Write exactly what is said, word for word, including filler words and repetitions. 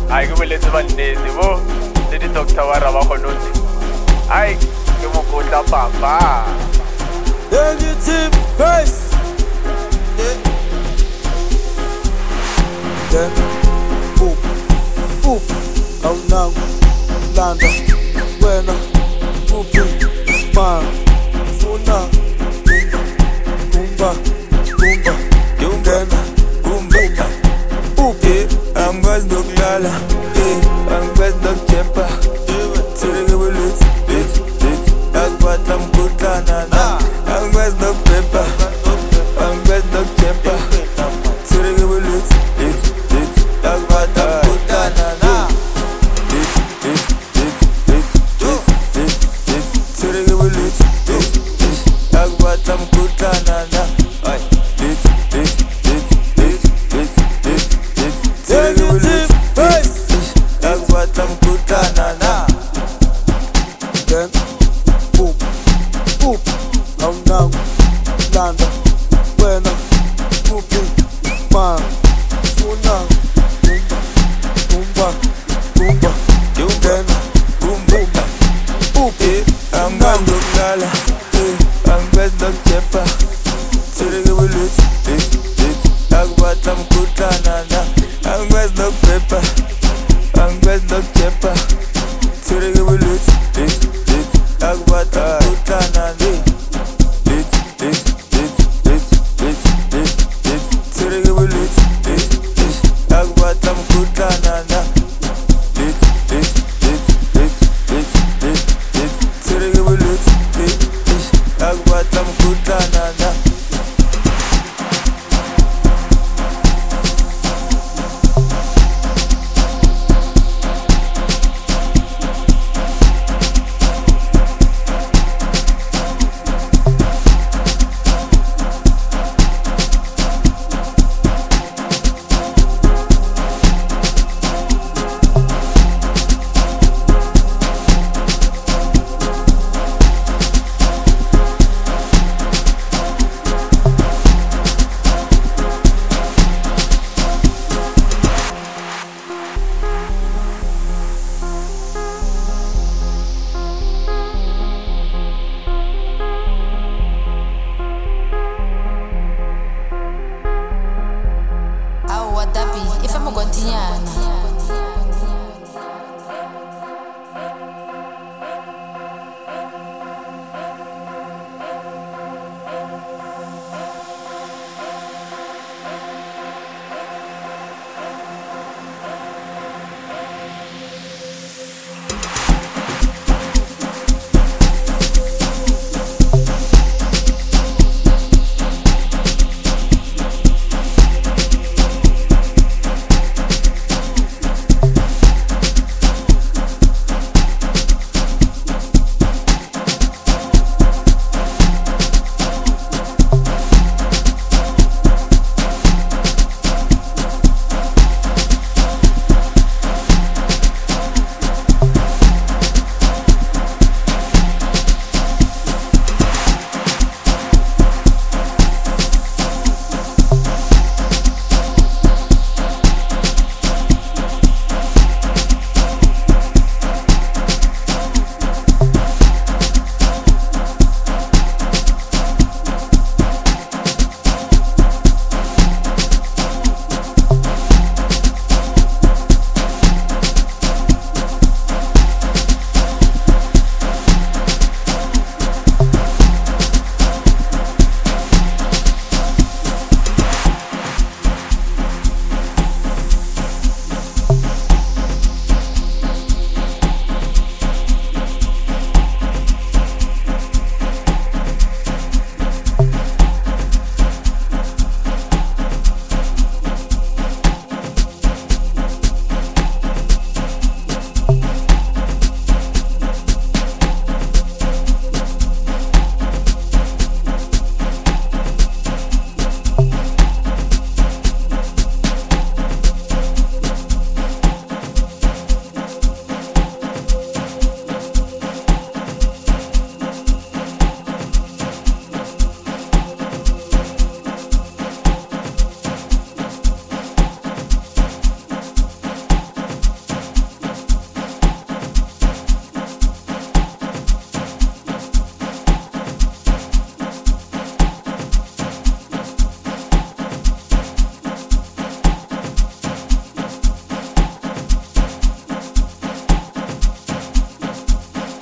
Hayi ke boletse ba nnete bo le di doctor wa ra ba khonotse. Hayi ke mo kotla papa. Negative face. Then boop boop awunangu landa wena kuphi ma funa kumba kumba yungena kumba uphi angikwazi nokulala angikwazi nokujempa sireke bulithi lithi lithi akuphatha mkhuhlana na angikwazi nokubhebha angikwazi nokujempa sireke bulithi lithi lithi akuphatha mkhuhlana na lithi lithi lithi lithi lithi sireke bulithi lithi lithi akuphatha mkhuhlana na ay lithi lithi lithi lithi lithi lithi sireke bulithi lithi akuphatha mkhuhlana na then boom boom awunangu landa wena kuphi ma funa kumba kumba yungena kumba uphi angikwazi nokulala angikwazi nokujempa sireke bulithi lithi lithi akuphatha mkhuhlana na angikwazi nokubhebha angikwazi nokujempa sireke bulithi lithi